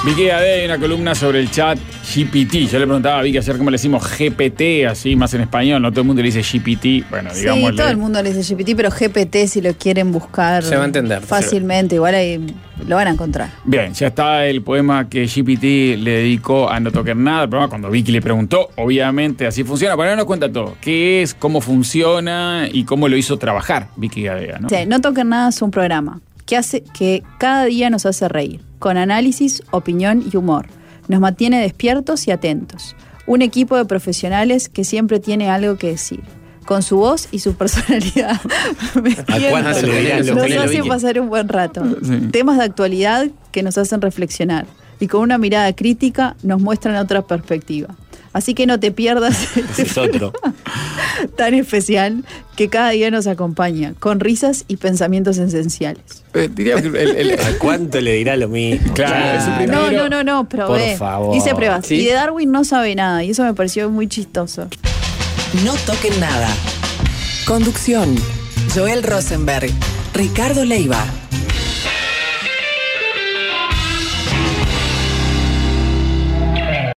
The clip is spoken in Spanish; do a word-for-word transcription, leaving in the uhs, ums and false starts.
Vicky Gadea, hay una columna sobre el chat G P T. Yo le preguntaba a Vicky ayer cómo le decimos G P T, así más en español. No todo el mundo le dice G P T. Bueno, digamos. Sí, todo el mundo le dice G P T, pero G P T si lo quieren buscar se va a entender fácilmente, igual ahí lo van a encontrar. Bien, ya está el poema que G P T le dedicó a No Toquen Nada. El programa cuando Vicky le preguntó, obviamente así funciona. Pero ahora nos cuenta todo. ¿Qué es, cómo funciona y cómo lo hizo trabajar Vicky Gadea, ¿no? Sí, No Toquen Nada es un programa que hace que cada día nos hace reír, con análisis, opinión y humor. Nos mantiene despiertos y atentos. Un equipo de profesionales que siempre tiene algo que decir. Con su voz y su personalidad. ¿A cuánto le dirán los nos pelos, hace Vicky? pasar un buen rato. Sí. Temas de actualidad que nos hacen reflexionar. Y con una mirada crítica nos muestran otra perspectiva. Así que no te pierdas este Es otro. tan especial que cada día nos acompaña, con risas y pensamientos esenciales. Eh, diría que el- el- ¿A cuánto le dirá lo mismo? Claro, es un No, primero. no, no, no, probé. Por favor. Hice pruebas. ¿Sí? Y de Darwin no sabe nada, y eso me pareció muy chistoso. No Toquen Nada. Conducción: Joel Rosenberg, Ricardo Leiva.